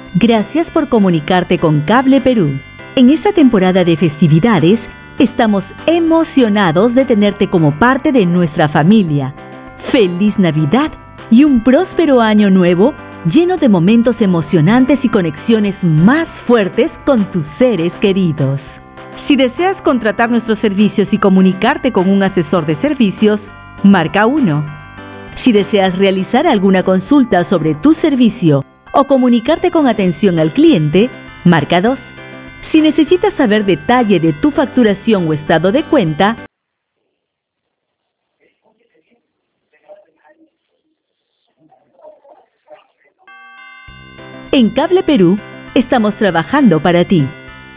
Gracias por comunicarte con Cable Perú. En esta temporada de festividades, estamos emocionados de tenerte como parte de nuestra familia. ¡Feliz Navidad y un próspero año nuevo lleno de momentos emocionantes y conexiones más fuertes con tus seres queridos! Si deseas contratar nuestros servicios y comunicarte con un asesor de servicios, marca 1. Si deseas realizar alguna consulta sobre tu servicio o comunicarte con atención al cliente, marca 2. Si necesitas saber detalle de tu facturación o estado de cuenta, en Cable Perú estamos trabajando para ti.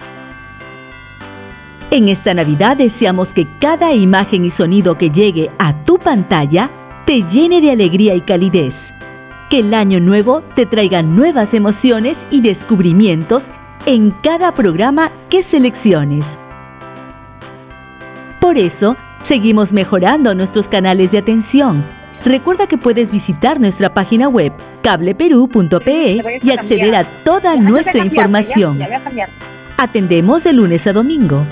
En esta Navidad deseamos que cada imagen y sonido que llegue a tu pantalla te llene de alegría y calidez. Que el año nuevo te traiga nuevas emociones y descubrimientos en cada programa que selecciones. Por eso, seguimos mejorando nuestros canales de atención. Recuerda que puedes visitar nuestra página web cableperú.pe y acceder a toda nuestra información. Atendemos de lunes a domingo.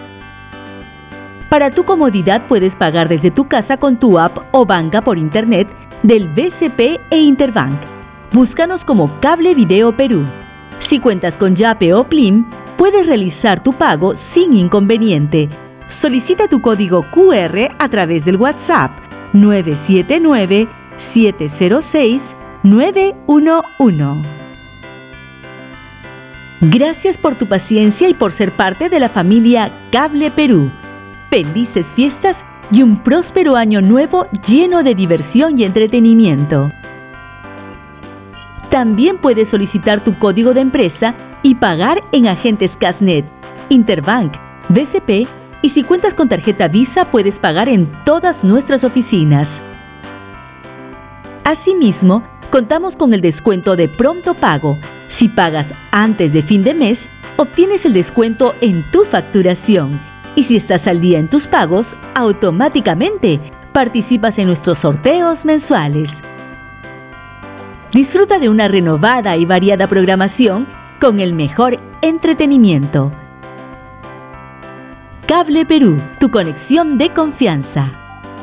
Para tu comodidad puedes pagar desde tu casa con tu app o banca por internet del BCP e Interbank. Búscanos como Cable Video Perú. Si cuentas con Yape o Plim, puedes realizar tu pago sin inconveniente. Solicita tu código QR a través del WhatsApp 979-706-911. Gracias por tu paciencia y por ser parte de la familia Cable Perú. Felices fiestas y un próspero año nuevo lleno de diversión y entretenimiento. También puedes solicitar tu código de empresa y pagar en agentes Casnet, Interbank, BCP y si cuentas con tarjeta Visa puedes pagar en todas nuestras oficinas. Asimismo, contamos con el descuento de pronto pago. Si pagas antes de fin de mes, obtienes el descuento en tu facturación. Y si estás al día en tus pagos, automáticamente participas en nuestros sorteos mensuales. Disfruta de una renovada y variada programación con el mejor entretenimiento. Cable Perú, tu conexión de confianza.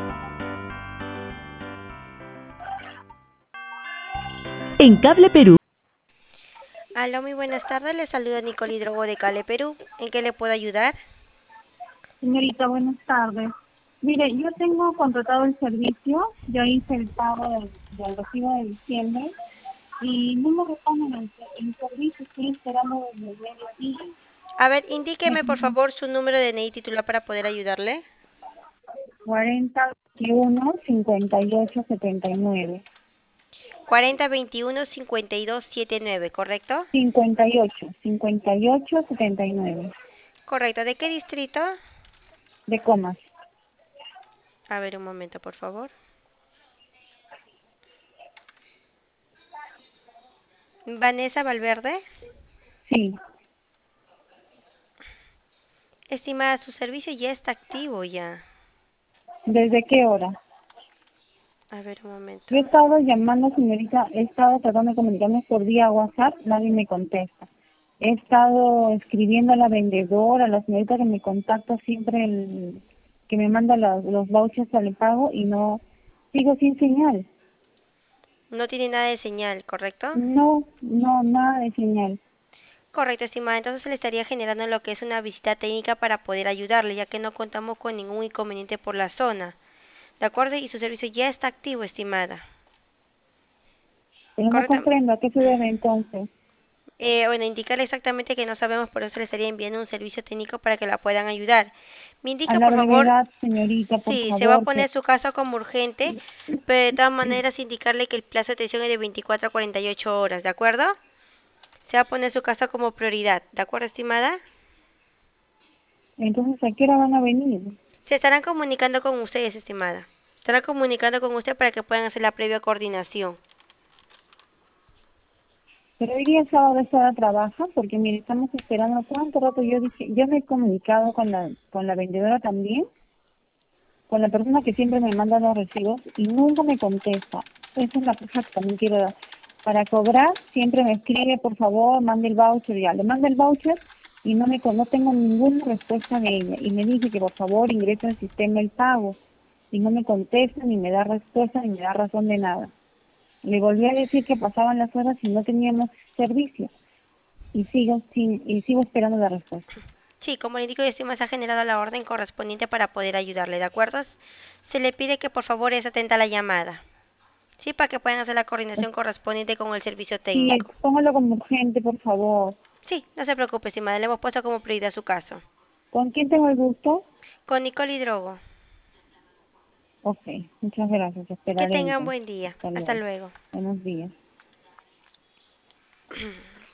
En Cable Perú. Aló, muy buenas tardes. Le saluda Nicole Hidrogo de Cable Perú. ¿En qué le puedo ayudar? Señorita, buenas tardes. Mire, yo tengo contratado el servicio, yo hice el pago del recibo de diciembre y no me responden el servicio, estoy esperando desde el mediodía. A ver, indíqueme por favor su número de DNI titular para poder ayudarle. 4021-5879. 4021-5279, ¿correcto? 5879. Correcto. ¿De qué distrito? De Comas. A ver, un momento, por favor. Vanessa Valverde. Sí. Estimada, su servicio ya está activo ya. ¿Desde qué hora? A ver, un momento. Yo he estado llamando, señorita, he estado tratando de comunicarme por vía WhatsApp, nadie me contesta. He estado escribiendo a la vendedora, a la señorita que me contacta siempre, que me manda los vouchers al pago y no, sigo sin señal. No tiene nada de señal, ¿correcto? No, nada de señal. Correcto, estimada. Entonces se le estaría generando lo que es una visita técnica para poder ayudarle, ya que no contamos con ningún inconveniente por la zona. ¿De acuerdo? Y su servicio ya está activo, estimada. Pero no Correcto. comprendo a qué se debe entonces. Bueno, indicarle exactamente que no sabemos, por eso le estaría enviando un servicio técnico para que la puedan ayudar. Me A indica, la por favor, brevedad, señorita, por sí, se va a favor, poner su caso como urgente, pero de todas maneras indicarle que el plazo de atención es de 24 a 48 horas, ¿de acuerdo? Se va a poner su caso como prioridad, ¿de acuerdo, estimada? Entonces, ¿a qué hora van a venir? Se estarán comunicando con ustedes, estimada. Estarán comunicando con usted para que puedan hacer la previa coordinación. Pero hoy día sábado esta hora trabaja, porque mire, estamos esperando cuánto rato. Yo dije, yo me he comunicado con la vendedora también, con la persona que siempre me manda los recibos y nunca me contesta. Esa es la cosa que también quiero para cobrar, siempre me escribe, por favor, mande el voucher, ya. Le manda el voucher y no tengo ninguna respuesta de ella. Y me dice que por favor ingrese al sistema el pago. Y no me contesta, ni me da respuesta, ni me da razón de nada. Le volví a decir que pasaban las horas y no teníamos servicio. Y sigo esperando la respuesta. Sí, como le indico, estima, se ha generado la orden correspondiente para poder ayudarle, ¿de acuerdo? Se le pide que por favor es atenta a la llamada. Sí, para que puedan hacer la coordinación correspondiente con el servicio Sí, técnico. póngalo como urgente, por favor. Sí, no se preocupe, estimada, le hemos puesto como prioridad su caso. ¿Con quién tengo el gusto? Con Nicole Hidrogo. Ok, muchas gracias. Que Esperaré tengan entonces. buen día. Hasta Hasta luego. luego. Buenos días.